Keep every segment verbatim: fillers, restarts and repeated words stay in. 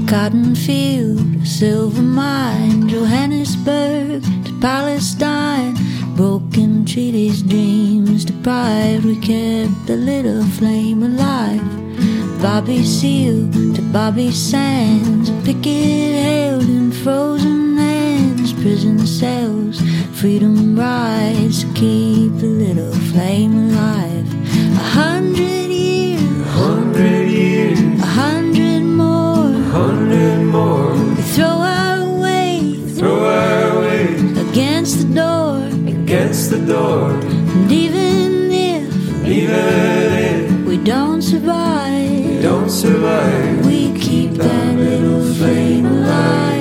cotton field, silver mine, Johannesburg to Palestine. Broken treaties, dreams deprived, we kept the little flame alive. Bobby Seale to Bobby Sands, a picket held in frozen hands. Prison cells, freedom rides to keep the little flame alive. A hundred years, a hundred years, a hundred more, a hundred more. We throw our weight, throw our weight against the door, against the door. And even if, even if we don't survive, we don't survive, we keep that little flame alive.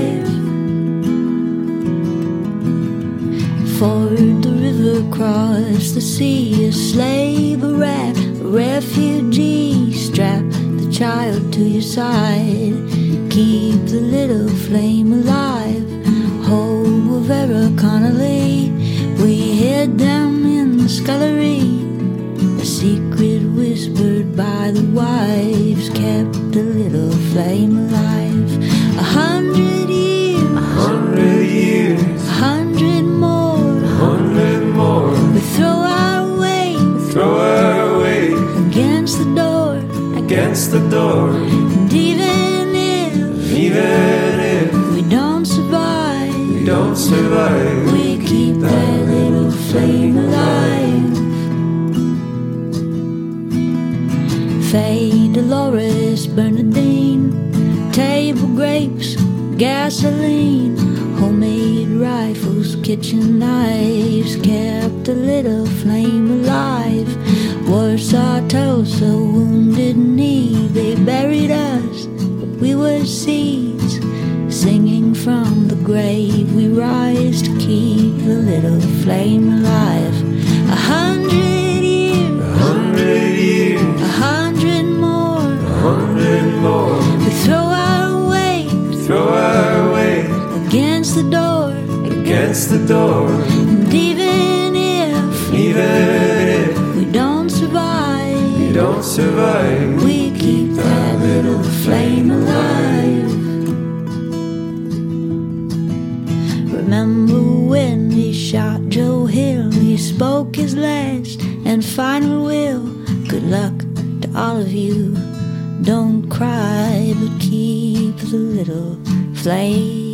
Ford the river, cross the sea, a slave, a rat, a refugee. Strap the child to your side, keep the little flame alive. Home of Vera Connolly, we head down in the scullery. A secret whispered by the wives kept the little flame alive. A hundred years, a hundred years, a hundred more, a hundred more. We throw our weight, throw our weight against the door, against the door. And even if, even if we don't survive, we don't survive, we keep that little flame alive. Faye, Dolores, Bernadine, table grapes, gasoline, homemade rifles, kitchen knives kept a little flame alive. Warsaw, Tulsa, wounded knee, they buried us, but we were seeds. Singing from the grave, we rise to keep the little flame alive. A hundred years, a hundred years, a hundred more, a hundred more. We throw our weight, throw our weight against the door, against the door. And even if, even if we don't survive, we don't survive, we keep that little flame alive. Remember when he shot Joe Hill, he spoke his last and final will. Good luck to all of you, don't cry, but keep the little flame